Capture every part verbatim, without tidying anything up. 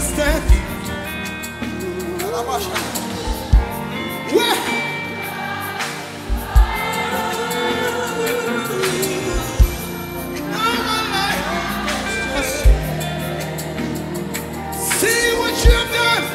understand. Where? See what you've done.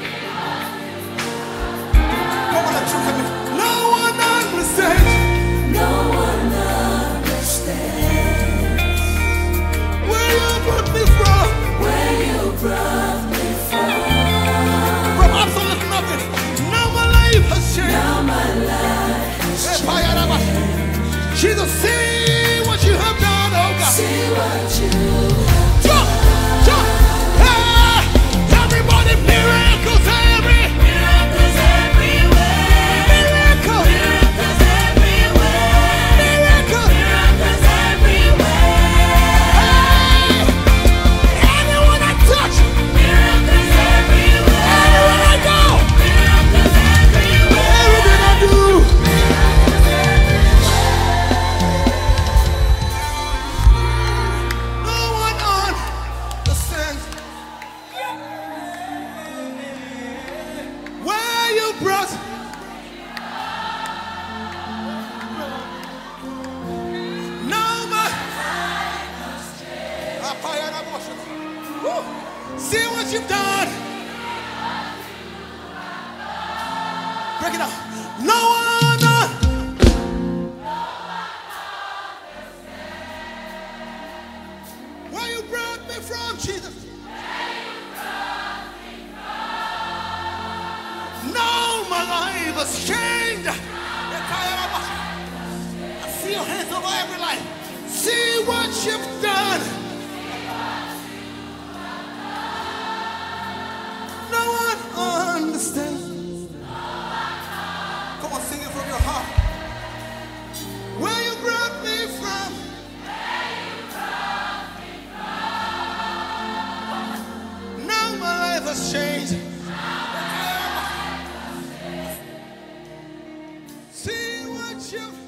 Come on, let's look at me. No one understands. No one understands Where you brought me from. where you brought me from. From absolute nothing. Now my life has changed. Now my life has changed. Jesus, see what you have done, oh God. See what you Jump, jump, ah, everybody, miracles every, miracles everywhere. miracle, Miracles everywhere. miracle. Miracles everywhere. Hey, anyone I touch, Miracles everywhere. everywhere I go, Miracles everywhere. everything I do. No one understands where you brought. No man. Woo. See what you've done. Break it down. No one. Where you brought me from, Jesus. No, my life has changed. I see your hands over every life. See what you've done. No one understands. Come on, sing it from your heart. Where you brought me from. Now my life has changed. See what you've